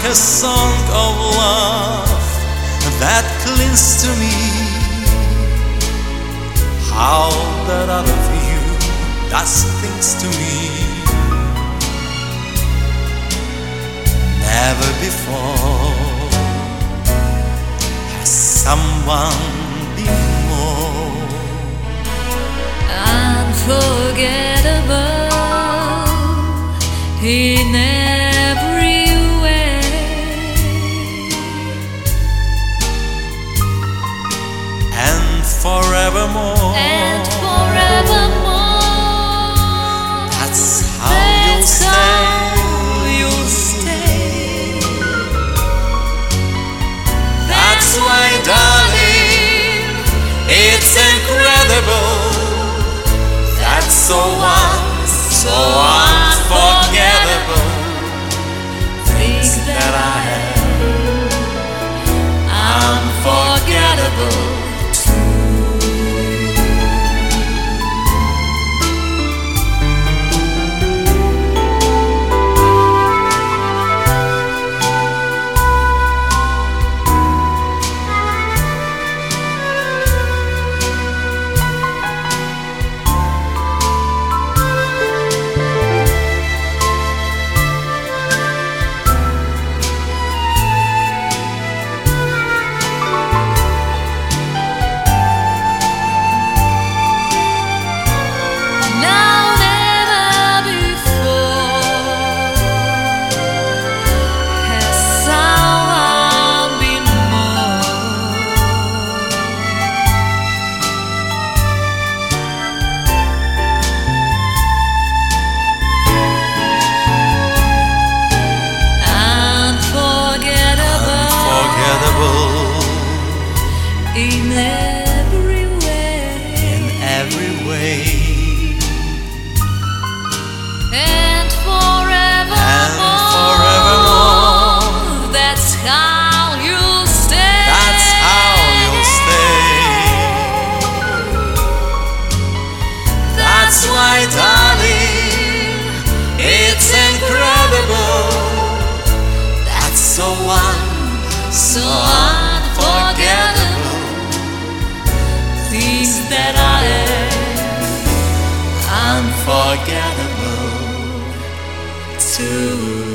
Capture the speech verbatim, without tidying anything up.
like a song of love that clings to me. How that I love you does things to me. Never before has someone been more unforgettable in every way, and forevermore, and forevermore. That's how That's you'll how stay. you'll stay. That's why, darling, it's incredible. That's so un, so unforgettable. Things that I have, unforgettable. In every way, in every way, and forevermore, and forevermore. That's how you'll stay. That's how you'll stay. That's why, darling, it's incredible. That's so un, So unforgettable. Things that I am unforgettable too.